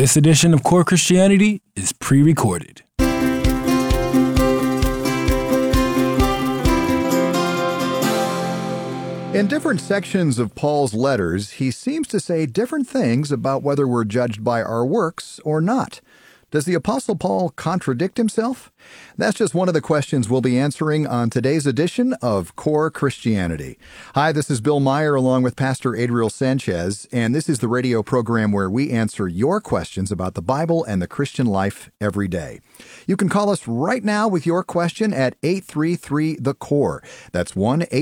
This edition of Core Christianity is pre-recorded. In different sections of Paul's letters, he seems to say different things about whether we're judged by our works or not. Does the Apostle Paul contradict himself? That's just one of the questions we'll be answering on today's edition of Core Christianity. Hi, this is Bill Meyer along with Pastor Adriel Sanchez, and this is the radio program where we answer your questions about the Bible and the Christian life every day. You can call us right now with your question at 833-THE-CORE. That's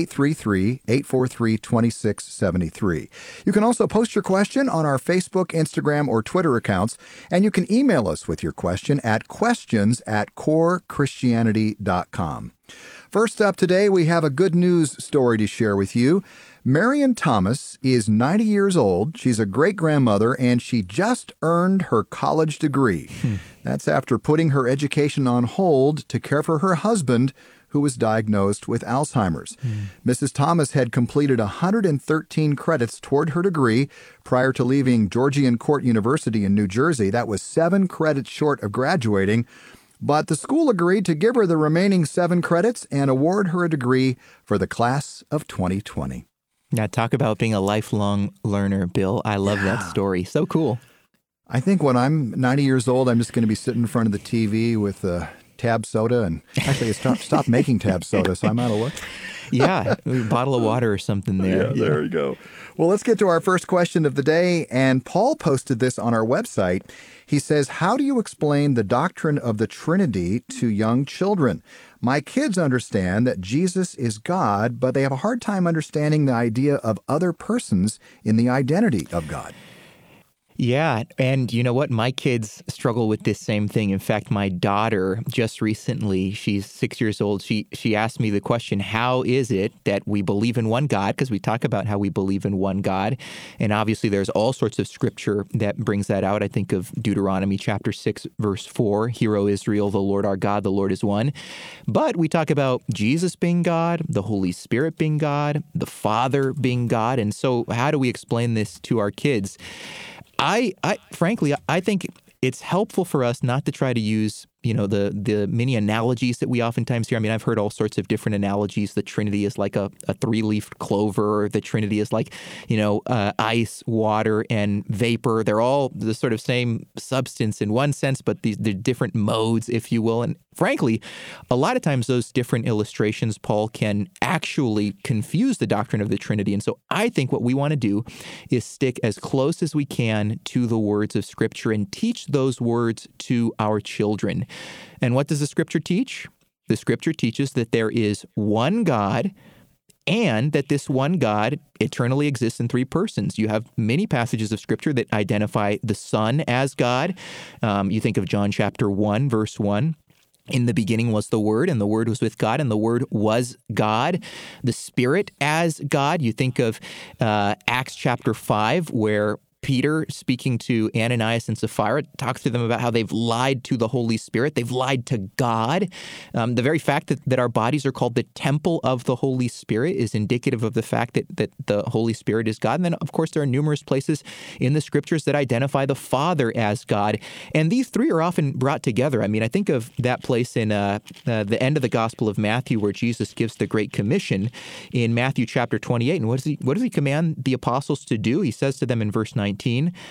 1-833-843-2673. You can also post your question on our Facebook, Instagram, or Twitter accounts, and you can email us with your question at questions@corechristianity.com. First up today, we have a good news story to share with you. Marion Thomas is 90 years old. She's a great-grandmother, and she just earned her college degree. That's after putting her education on hold to care for her husband, who was diagnosed with Alzheimer's. Mrs. Thomas had completed 113 credits toward her degree prior to leaving Georgian Court University in New Jersey. That was 7 credits short of graduating. But the school agreed to give her the remaining 7 credits and award her a degree for the class of 2020. Now, talk about being a lifelong learner, Bill. I love that story. So cool. I think when I'm 90 years old, I'm just going to be sitting in front of the TV with Tab soda. And actually, it's stopped making Tab soda, so I'm out of luck. Yeah, a bottle of water or something there. Yeah, there you go. Well, let's get to our first question of the day. And Paul posted this on our website. He says, how do you explain the doctrine of the Trinity to young children? My kids understand that Jesus is God, but they have a hard time understanding the idea of other persons in the identity of God. Yeah, and you know what? My kids struggle with this same thing. In fact, my daughter just recently, she's 6 years old, she asked me the question, how is it that we believe in one God? Because we talk about how we believe in one God. And obviously there's all sorts of scripture that brings that out. I think of Deuteronomy chapter 6, verse 4, Hear, O Israel, the Lord our God, the Lord is one. But we talk about Jesus being God, the Holy Spirit being God, the Father being God. And so how do we explain this to our kids? Frankly, I think it's helpful for us not to try to use, the many analogies that we oftentimes hear. I mean, I've heard all sorts of different analogies. The Trinity is like a 3-leafed clover. The Trinity is like, ice, water, and vapor. They're all the sort of same substance in one sense, but they're different modes, if you will. And frankly, a lot of times those different illustrations, Paul, can actually confuse the doctrine of the Trinity. And so I think what we want to do is stick as close as we can to the words of Scripture and teach those words to our children. And what does the Scripture teach? The Scripture teaches that there is one God and that this one God eternally exists in 3 persons. You have many passages of Scripture that identify the Son as God. You think of John chapter 1, verse 1. In the beginning was the Word, and the Word was with God, and the Word was God. The Spirit as God. You think of Acts chapter 5, where Peter, speaking to Ananias and Sapphira, talks to them about how they've lied to the Holy Spirit. They've lied to God. The very fact that our bodies are called the temple of the Holy Spirit is indicative of the fact that the Holy Spirit is God. And then, of course, there are numerous places in the Scriptures that identify the Father as God. And these 3 are often brought together. I mean, I think of that place in the end of the Gospel of Matthew where Jesus gives the Great Commission in Matthew chapter 28. And what does he command the apostles to do? He says to them in verse 19,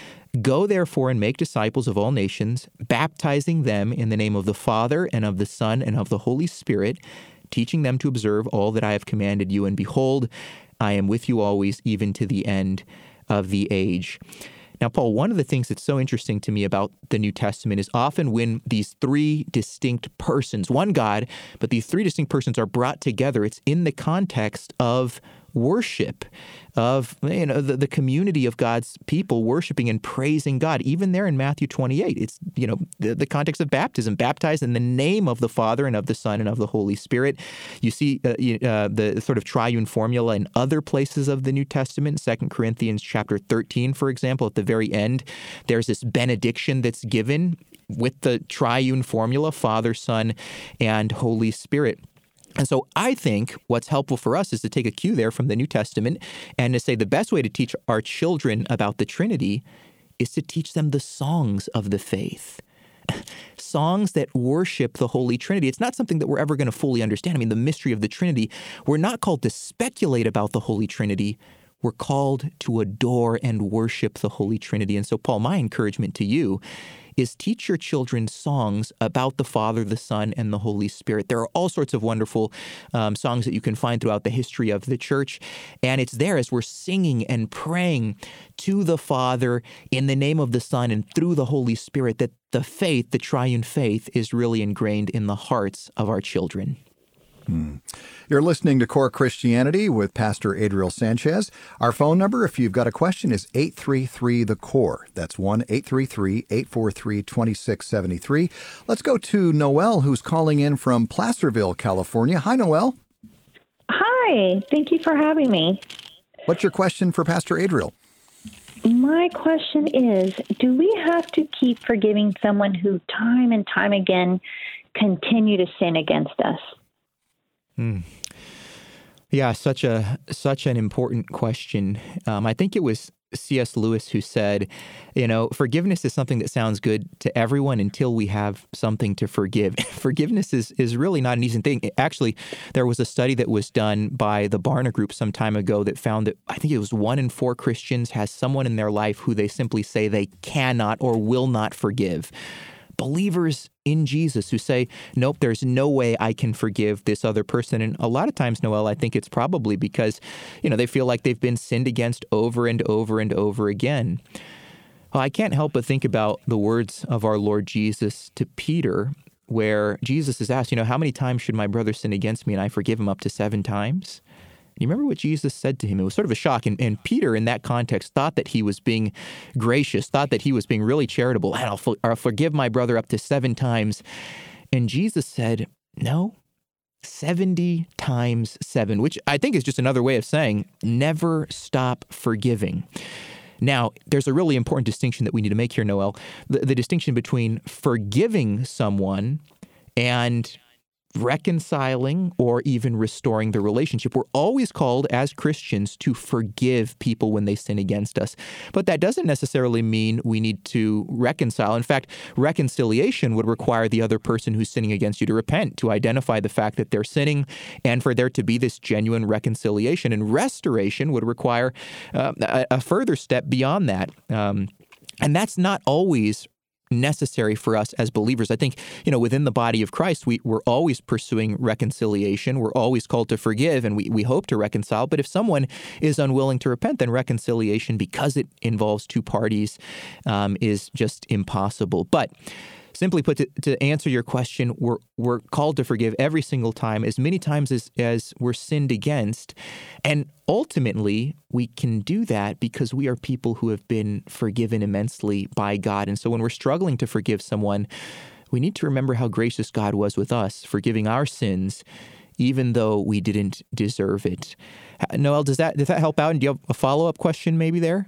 Go therefore and make disciples of all nations, baptizing them in the name of the Father and of the Son and of the Holy Spirit, teaching them to observe all that I have commanded you. And behold, I am with you always, even to the end of the age. Now, Paul, one of the things that's so interesting to me about the New Testament is often when these 3 distinct persons, one God, but these 3 distinct persons are brought together, it's in the context of worship, of the community of God's people worshiping and praising God. Even there in Matthew 28, it's the context of baptism, baptized in the name of the Father and of the Son and of the Holy Spirit. You see the sort of triune formula in other places of the New Testament. 2 Corinthians chapter 13, for example, at the very end, there's this benediction that's given with the triune formula, Father, Son, and Holy Spirit. And so I think what's helpful for us is to take a cue there from the New Testament and to say the best way to teach our children about the Trinity is to teach them the songs of the faith. Songs that worship the Holy Trinity. It's not something that we're ever going to fully understand. I mean, the mystery of the Trinity, we're not called to speculate about the Holy Trinity. We're called to adore and worship the Holy Trinity. And so, Paul, my encouragement to you is teach your children songs about the Father, the Son, and the Holy Spirit. There are all sorts of wonderful songs that you can find throughout the history of the church. And it's there as we're singing and praying to the Father in the name of the Son and through the Holy Spirit that the faith, the triune faith, is really ingrained in the hearts of our children. You're listening to Core Christianity with Pastor Adriel Sanchez. Our phone number, if you've got a question, is 833-THE-CORE. That's 1-833-843-2673. Let's go to Noelle, who's calling in from Placerville, California. Hi, Noelle. Hi. Thank you for having me. What's your question for Pastor Adriel? My question is, do we have to keep forgiving someone who time and time again continue to sin against us? Yeah, such an important question. I think it was C.S. Lewis who said, forgiveness is something that sounds good to everyone until we have something to forgive. Forgiveness is really not an easy thing. Actually, there was a study that was done by the Barna Group some time ago that found that I think it was 1 in 4 Christians has someone in their life who they simply say they cannot or will not forgive. Believers in Jesus who say, nope, there's no way I can forgive this other person. And a lot of times, Noelle, I think it's probably because, they feel like they've been sinned against over and over and over again. Well, I can't help but think about the words of our Lord Jesus to Peter, where Jesus is asked, how many times should my brother sin against me and I forgive him up to 7 times? You remember what Jesus said to him? It was sort of a shock. And Peter, in that context, thought that he was being gracious, thought that he was being really charitable. And I'll forgive my brother up to 7 times. And Jesus said, no, 70 times 7, which I think is just another way of saying never stop forgiving. Now, there's a really important distinction that we need to make here, Noelle. The distinction between forgiving someone and reconciling or even restoring the relationship. We're always called as Christians to forgive people when they sin against us. But that doesn't necessarily mean we need to reconcile. In fact, reconciliation would require the other person who's sinning against you to repent, to identify the fact that they're sinning, and for there to be this genuine reconciliation. And restoration would require a further step beyond that. And that's not always necessary for us as believers. I think, within the body of Christ, we're always pursuing reconciliation. We're always called to forgive, and we hope to reconcile. But if someone is unwilling to repent, then reconciliation, because it involves 2 parties, is just impossible. But simply put, to answer your question, we're called to forgive every single time, as many times as we're sinned against. And ultimately, we can do that because we are people who have been forgiven immensely by God. And so when we're struggling to forgive someone, we need to remember how gracious God was with us, forgiving our sins, even though we didn't deserve it. Noelle, does that help out? And do you have a follow-up question maybe there?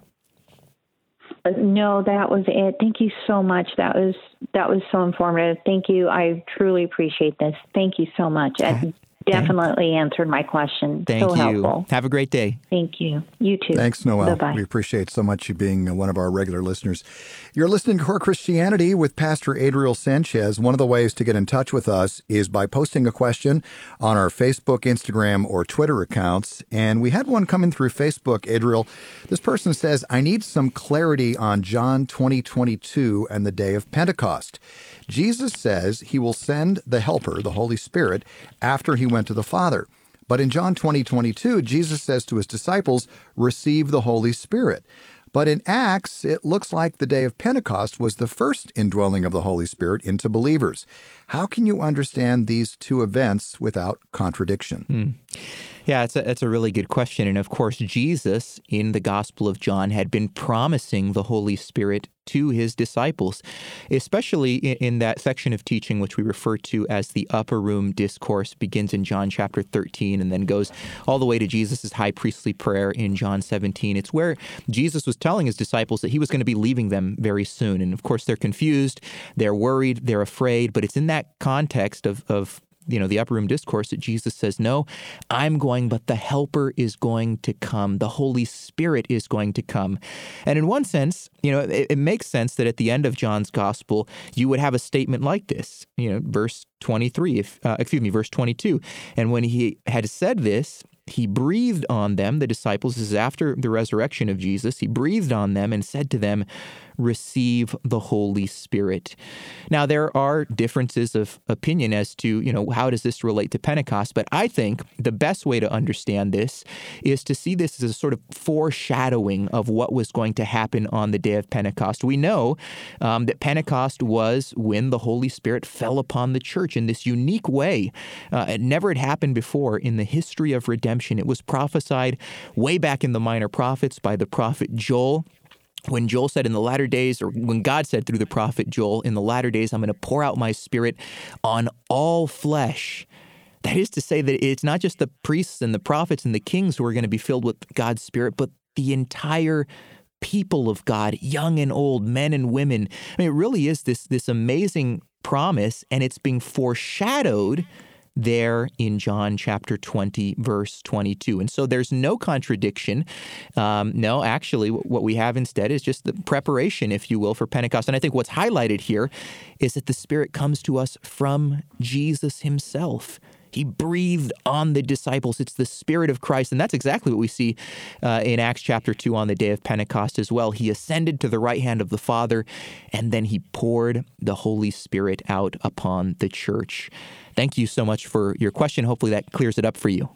No, that was it. Thank you so much. That was so informative. Thank you. I truly appreciate this. Thank you so much. It definitely answered my question. Thank you. Helpful. Have a great day. Thank you. You too. Thanks, Noelle. Bye-bye. We appreciate so much you being one of our regular listeners. You're listening to Core Christianity with Pastor Adriel Sanchez. One of the ways to get in touch with us is by posting a question on our Facebook, Instagram, or Twitter accounts. And we had one coming through Facebook, Adriel. This person says, I need some clarity on John 20:22 and the day of Pentecost. Jesus says he will send the Helper, the Holy Spirit, after he went to the Father. But in John 20:22, Jesus says to his disciples, receive the Holy Spirit. But in Acts, it looks like the day of Pentecost was the first indwelling of the Holy Spirit into believers. How can you understand these 2 events without contradiction? Yeah, it's a really good question. And of course, Jesus in the Gospel of John had been promising the Holy Spirit to his disciples, especially in that section of teaching which we refer to as the Upper Room Discourse, begins in John chapter 13 and then goes all the way to Jesus' high priestly prayer in John 17. It's where Jesus was telling his disciples that he was going to be leaving them very soon. And of course, they're confused, they're worried, they're afraid, but it's in that context of the upper room discourse, that Jesus says, no, I'm going, but the Helper is going to come. The Holy Spirit is going to come. And in one sense, it makes sense that at the end of John's gospel, you would have a statement like this, verse 23, verse 22. And when he had said this, he breathed on them, the disciples. This is after the resurrection of Jesus. He breathed on them and said to them, receive the Holy Spirit. Now, there are differences of opinion as to, how does this relate to Pentecost? But I think the best way to understand this is to see this as a sort of foreshadowing of what was going to happen on the day of Pentecost. We know that Pentecost was when the Holy Spirit fell upon the church in this unique way. It never had happened before in the history of redemption. It was prophesied way back in the Minor Prophets by the prophet Joel. When Joel said in the latter days, or when God said through the prophet Joel, in the latter days, I'm going to pour out my Spirit on all flesh. That is to say that it's not just the priests and the prophets and the kings who are going to be filled with God's Spirit, but the entire people of God, young and old, men and women. I mean, it really is this amazing promise, and it's being foreshadowed there in John chapter 20, verse 22. And so there's no contradiction. No, actually, what we have instead is just the preparation, if you will, for Pentecost. And I think what's highlighted here is that the Spirit comes to us from Jesus himself. He breathed on the disciples. It's the Spirit of Christ. And that's exactly what we see in Acts chapter 2 on the day of Pentecost as well. He ascended to the right hand of the Father, and then he poured the Holy Spirit out upon the church. Thank you so much for your question. Hopefully that clears it up for you.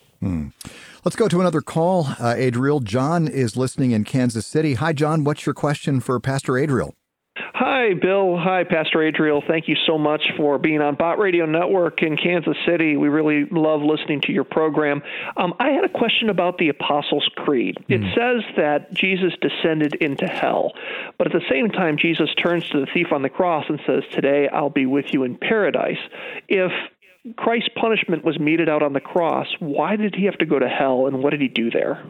Let's go to another call. Adriel, John is listening in Kansas City. Hi, John. What's your question for Pastor Adriel? Hi, Bill. Hi, Pastor Adriel. Thank you so much for being on Bot Radio Network in Kansas City. We really love listening to your program. I had a question about the Apostles' Creed. It says that Jesus descended into hell, but at the same time, Jesus turns to the thief on the cross and says, today I'll be with you in paradise. If Christ's punishment was meted out on the cross, why did he have to go to hell, and what did he do there?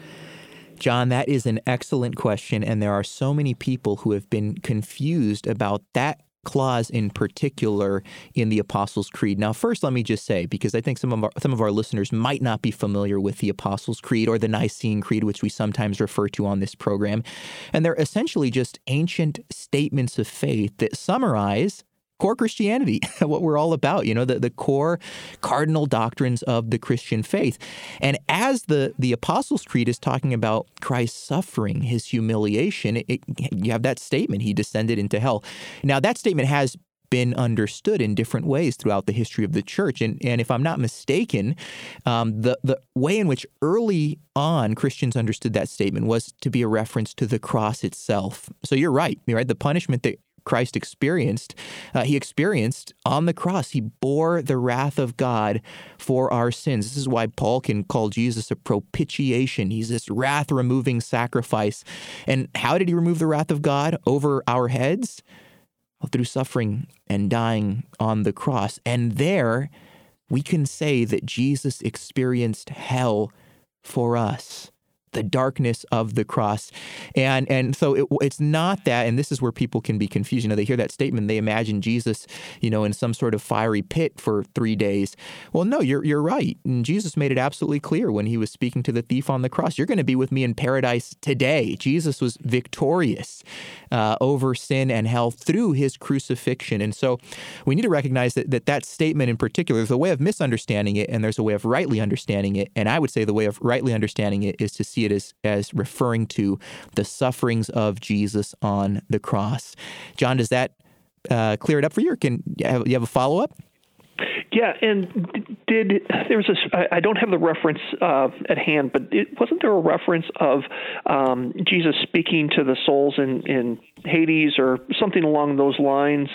John, that is an excellent question, and there are so many people who have been confused about that clause in particular in the Apostles' Creed. Now, first, let me just say, because I think some of our listeners might not be familiar with the Apostles' Creed or the Nicene Creed, which we sometimes refer to on this program, and they're essentially just ancient statements of faith that summarize core Christianity, what we're all about, the core cardinal doctrines of the Christian faith. And as the Apostles' Creed is talking about Christ's suffering, his humiliation, you have that statement, he descended into hell. Now, that statement has been understood in different ways throughout the history of the church. And if I'm not mistaken, the way in which early on Christians understood that statement was to be a reference to the cross itself. So you're right? The punishment that Christ experienced, he experienced on the cross. He bore the wrath of God for our sins. This is why Paul can call Jesus a propitiation. He's this wrath-removing sacrifice. And how did he remove the wrath of God over our heads? Well, through suffering and dying on the cross. And there, we can say that Jesus experienced hell for us. The darkness of the cross. And so it's not that, and this is where people can be confused. They hear that statement, they imagine Jesus, in some sort of fiery pit for 3 days. Well, no, you're right. And Jesus made it absolutely clear when he was speaking to the thief on the cross, you're going to be with me in paradise today. Jesus was victorious over sin and hell through his crucifixion. And so we need to recognize that statement in particular, there's a way of misunderstanding it and there's a way of rightly understanding it. And I would say the way of rightly understanding it is to see it as referring to the sufferings of Jesus on the cross. John, does that clear it up for you? Or you have a follow-up? Yeah, and I don't have the reference at hand, but wasn't there a reference of Jesus speaking to the souls in Hades or something along those lines?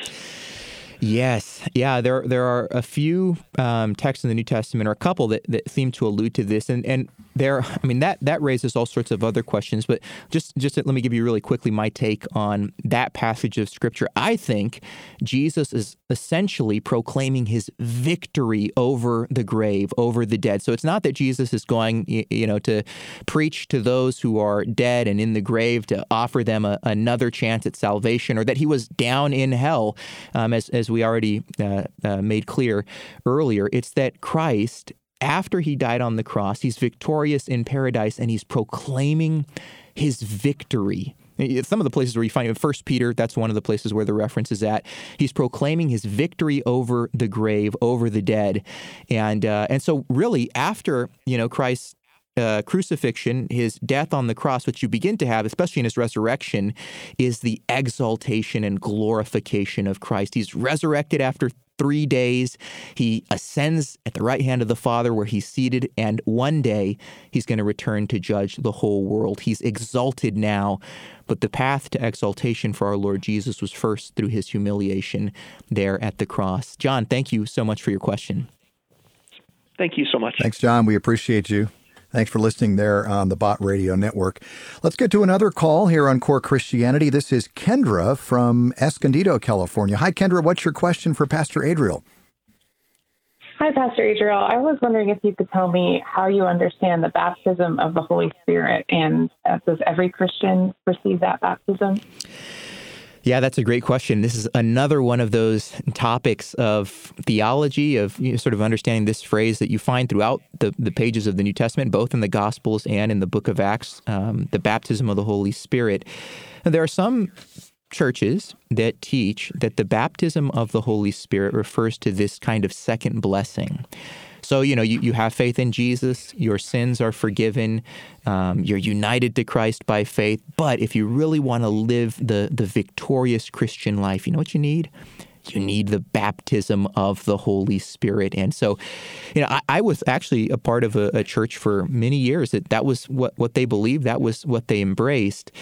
Yes. Yeah, there are a few texts in the New Testament, or a couple that seem to allude to this. And that raises all sorts of other questions. But just let me give you really quickly my take on that passage of Scripture. I think Jesus is essentially proclaiming his victory over the grave, over the dead. So it's not that Jesus is going, to preach to those who are dead and in the grave to offer them another chance at salvation, or that he was down in hell, as we already made clear earlier, it's that Christ, after he died on the cross, he's victorious in paradise, and he's proclaiming his victory. Some of the places where you find it, 1 Peter, that's one of the places where the reference is at. He's proclaiming his victory over the grave, over the dead. And so really after, Christ's crucifixion, his death on the cross, what you begin to have, especially in his resurrection, is the exaltation and glorification of Christ. He's resurrected after 3 days. He ascends at the right hand of the Father where he's seated, and one day he's going to return to judge the whole world. He's exalted now, but the path to exaltation for our Lord Jesus was first through his humiliation there at the cross. John, thank you so much for your question. Thank you so much. Thanks, John. We appreciate you. Thanks for listening there on the Bott Radio Network. Let's get to another call here on Core Christianity. This is Kendra from Escondido, California. Hi, Kendra. What's your question for Pastor Adriel? Hi, Pastor Adriel. I was wondering if you could tell me how you understand the baptism of the Holy Spirit, and does every Christian receive that baptism? Yeah, that's a great question. This is another one of those topics of theology, of sort of understanding this phrase that you find throughout the pages of the New Testament, both in the Gospels and in the book of Acts, the baptism of the Holy Spirit. And there are some churches that teach that the baptism of the Holy Spirit refers to this kind of second blessing. So, you have faith in Jesus, your sins are forgiven, you're united to Christ by faith. But if you really want to live the victorious Christian life, you know what you need? You need the baptism of the Holy Spirit. And so, I was actually a part of a church for many years that was what they believed, that was what they embraced.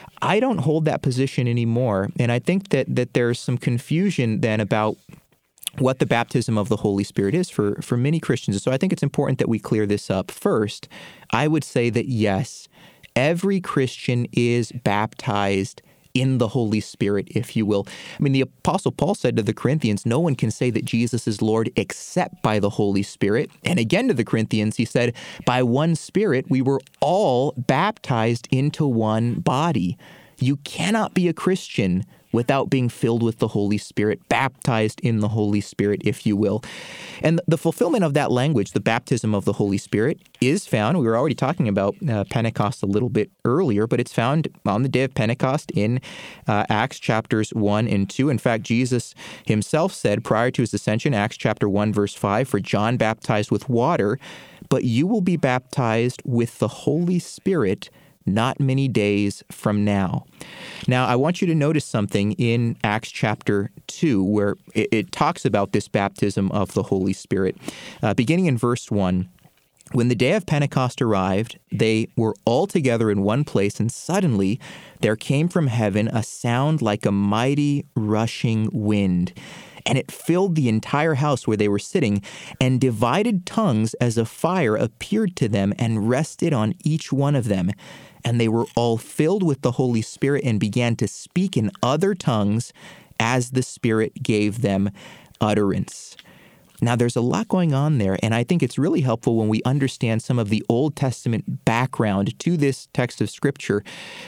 I don't hold that position anymore. And I think that there's some confusion then about what the baptism of the Holy Spirit is for many Christians. So I think it's important that we clear this up. First, I would say that yes, every Christian is baptized in the Holy Spirit, if you will. I mean, the Apostle Paul said to the Corinthians, no one can say that Jesus is Lord except by the Holy Spirit. And again to the Corinthians, he said, by one Spirit, we were all baptized into one body. You cannot be a Christian without being filled with the Holy Spirit, baptized in the Holy Spirit, if you will. And the fulfillment of that language, the baptism of the Holy Spirit, is found, we were already talking about Pentecost a little bit earlier, but it's found on the day of Pentecost in Acts chapters 1 and 2. In fact, Jesus himself said prior to his ascension, Acts chapter 1, verse 5, for John baptized with water, but you will be baptized with the Holy Spirit not many days from now. Now, I want you to notice something in Acts chapter 2 where it talks about this baptism of the Holy Spirit. Beginning in verse 1, when the day of Pentecost arrived, they were all together in one place, and suddenly there came from heaven a sound like a mighty rushing wind. And it filled the entire house where they were sitting, and divided tongues as a fire appeared to them and rested on each one of them. And they were all filled with the Holy Spirit and began to speak in other tongues as the Spirit gave them utterance. Now, there's a lot going on there, and I think it's really helpful when we understand some of the Old Testament background to this text of Scripture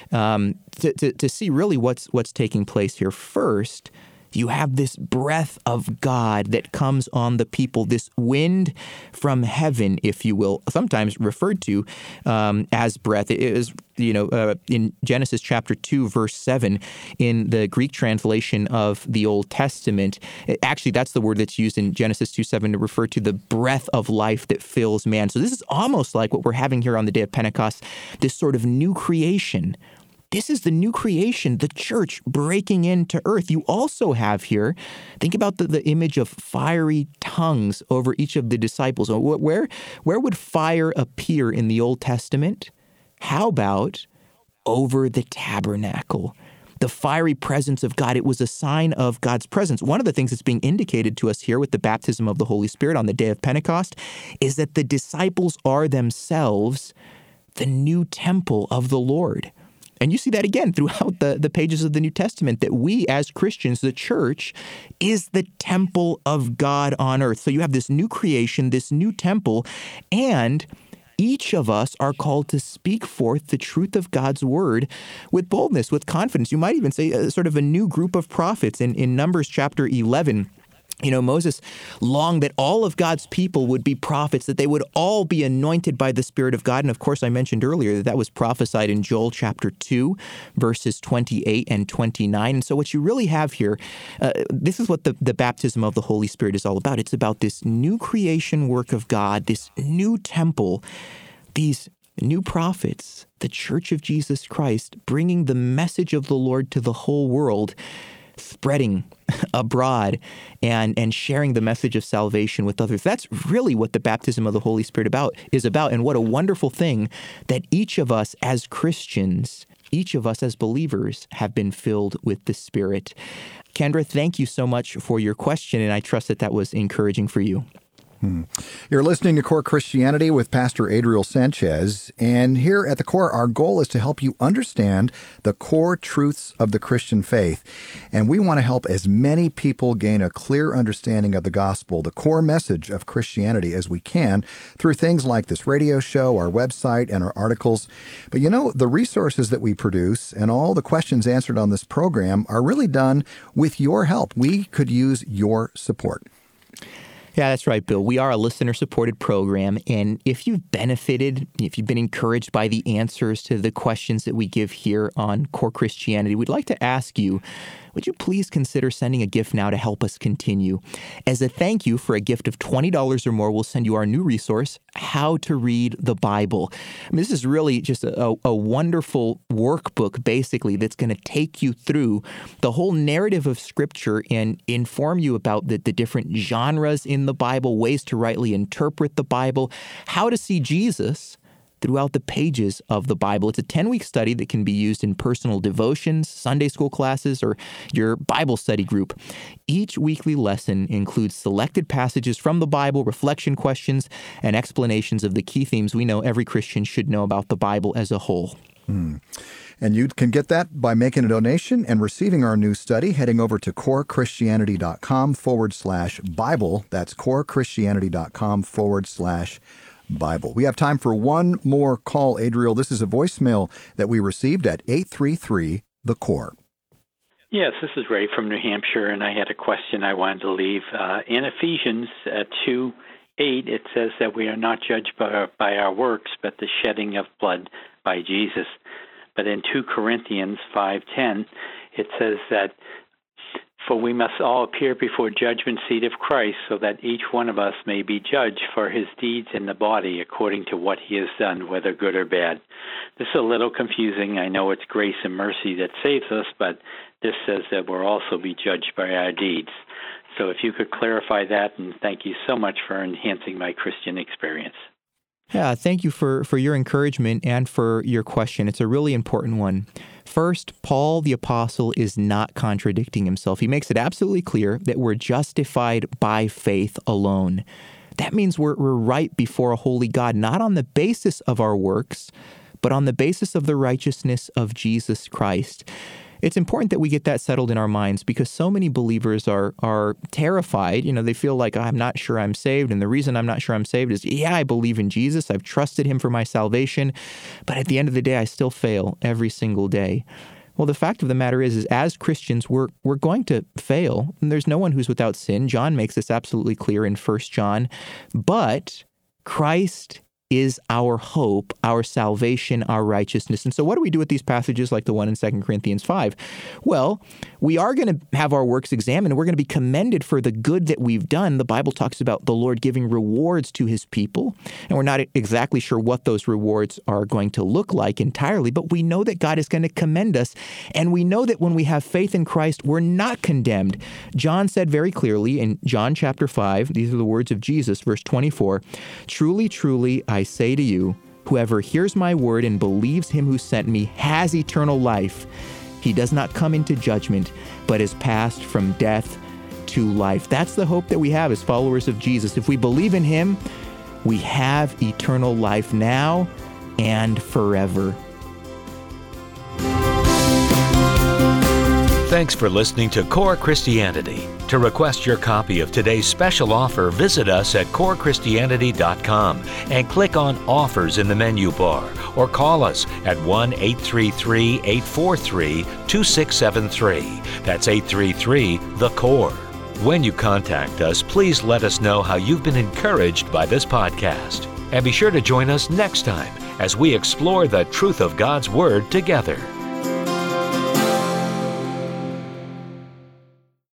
to see really what's taking place here. First, you have this breath of God that comes on the people, this wind from heaven, if you will, sometimes referred to as breath. It is, in Genesis chapter 2, verse 7, in the Greek translation of the Old Testament, actually that's the word that's used in Genesis 2:7 to refer to the breath of life that fills man. So this is almost like what we're having here on the day of Pentecost, this sort of new creation. This is the new creation, the church breaking into earth. You also have here, think about the image of fiery tongues over each of the disciples. Where would fire appear in the Old Testament? How about over the tabernacle? The fiery presence of God, it was a sign of God's presence. One of the things that's being indicated to us here with the baptism of the Holy Spirit on the day of Pentecost is that the disciples are themselves the new temple of the Lord. And you see that again throughout the pages of the New Testament, that we as Christians, the church, is the temple of God on earth. So you have this new creation, this new temple, and each of us are called to speak forth the truth of God's word with boldness, with confidence. You might even say sort of a new group of prophets. In Numbers chapter 11, Moses longed that all of God's people would be prophets, that they would all be anointed by the Spirit of God. And of course, I mentioned earlier that was prophesied in Joel chapter 2, verses 28 and 29. And so what you really have here, this is what the baptism of the Holy Spirit is all about. It's about this new creation work of God, this new temple, these new prophets, the Church of Jesus Christ, bringing the message of the Lord to the whole world, spreading abroad and sharing the message of salvation with others. That's really what the baptism of the Holy Spirit is about. And what a wonderful thing that each of us as Christians, each of us as believers have been filled with the Spirit. Kendra, thank you so much for your question, and I trust that was encouraging for you. You're listening to Core Christianity with Pastor Adriel Sanchez, and here at the Core, our goal is to help you understand the core truths of the Christian faith, and we want to help as many people gain a clear understanding of the gospel, the core message of Christianity, as we can through things like this radio show, our website, and our articles. But the resources that we produce and all the questions answered on this program are really done with your help. We could use your support. Yeah, that's right, Bill. We are a listener-supported program, and if you've benefited, if you've been encouraged by the answers to the questions that we give here on Core Christianity, we'd like to ask you, would you please consider sending a gift now to help us continue? As a thank you for a gift of $20 or more, we'll send you our new resource, How to Read the Bible. This is really just a wonderful workbook, basically, that's going to take you through the whole narrative of Scripture and inform you about the different genres in the Bible, ways to rightly interpret the Bible, how to see Jesus throughout the pages of the Bible. It's a 10-week study that can be used in personal devotions, Sunday school classes, or your Bible study group. Each weekly lesson includes selected passages from the Bible, reflection questions, and explanations of the key themes we know every Christian should know about the Bible as a whole. And you can get that by making a donation and receiving our new study, heading over to corechristianity.com/Bible. That's corechristianity.com/Bible. We have time for one more call, Adriel. This is a voicemail that we received at 833-THE-CORE. Yes, this is Ray from New Hampshire, and I had a question I wanted to leave. In Ephesians 2:8, it says that we are not judged by our works, but the shedding of blood by Jesus. But in 2 Corinthians 5:10, it says that, for we must all appear before judgment seat of Christ, so that each one of us may be judged for his deeds in the body according to what he has done, whether good or bad. This is a little confusing. I know it's grace and mercy that saves us, but this says that we'll also be judged by our deeds. So if you could clarify that, and thank you so much for enhancing my Christian experience. Yeah, thank you for your encouragement and for your question. It's a really important one. First, Paul the Apostle is not contradicting himself. He makes it absolutely clear that we're justified by faith alone. That means we're right before a holy God, not on the basis of our works, but on the basis of the righteousness of Jesus Christ. It's important that we get that settled in our minds because so many believers are terrified. They feel like, I'm not sure I'm saved. And the reason I'm not sure I'm saved is, I believe in Jesus. I've trusted him for my salvation. But at the end of the day, I still fail every single day. Well, the fact of the matter is as Christians, we're going to fail. And there's no one who's without sin. John makes this absolutely clear in 1 John. But Christ is our hope, our salvation, our righteousness. And so what do we do with these passages like the one in 2 Corinthians 5? Well, we are going to have our works examined, and we're going to be commended for the good that we've done. The Bible talks about the Lord giving rewards to his people, and we're not exactly sure what those rewards are going to look like entirely, but we know that God is going to commend us, and we know that when we have faith in Christ, we're not condemned. John said very clearly in John chapter 5, these are the words of Jesus, verse 24, "Truly, truly, I say to you, whoever hears my word and believes him who sent me has eternal life. He does not come into judgment, but is passed from death to life." That's the hope that we have as followers of Jesus. If we believe in him, we have eternal life now and forever. Thanks for listening to Core Christianity. To request your copy of today's special offer, visit us at corechristianity.com and click on Offers in the menu bar, or call us at 1-833-843-2673. That's 833-THE-CORE. When you contact us, please let us know how you've been encouraged by this podcast. And be sure to join us next time as we explore the truth of God's Word together.